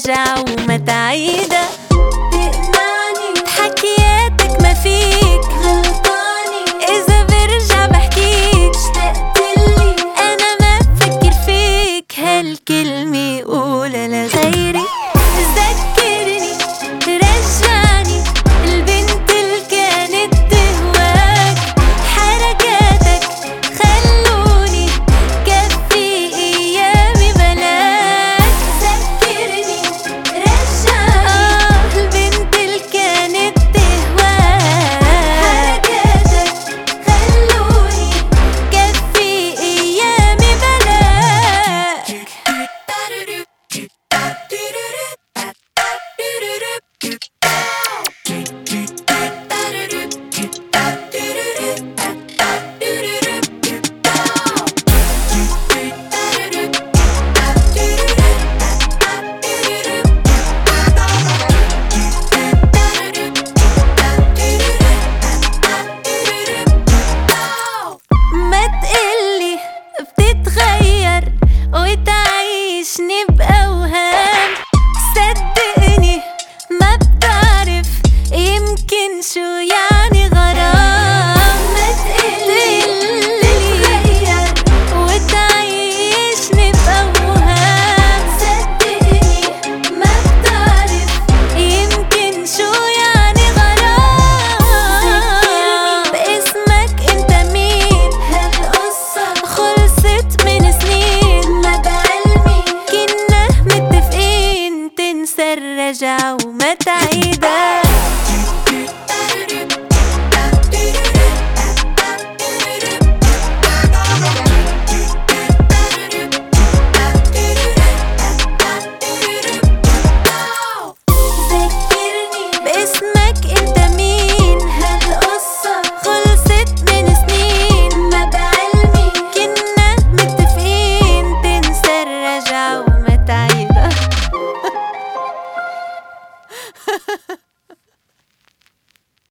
رجع وما تعيدة. تقنعني حكياتك ما فيك غلطاني، إذا برجع بحكيك اشتقتلي أنا ما بفكر فيك. هالكلمة قولها لغيري، ذكرني رجعني البنت اللي كانت تهواك. حركاتك خلوني كفي أيامي بلاك. ذكرني رجعني البنت اللي كانت تهواك. حركاتك خلوني كفي أيامي بلاك. ما تقلي بتتغير وتعيشني بأوهام، صدقني ما بتعرف يمكن شو يعني غرام. ما تقلي بتتغير وتعيشني بأوهام، صدقني ما بتعرف يمكن شو يعني غرام. باسمك انت مين؟ هالقصة خلصت من سنين، ما بعلمي كنا متفقين تنسى الرجع وما تعيد.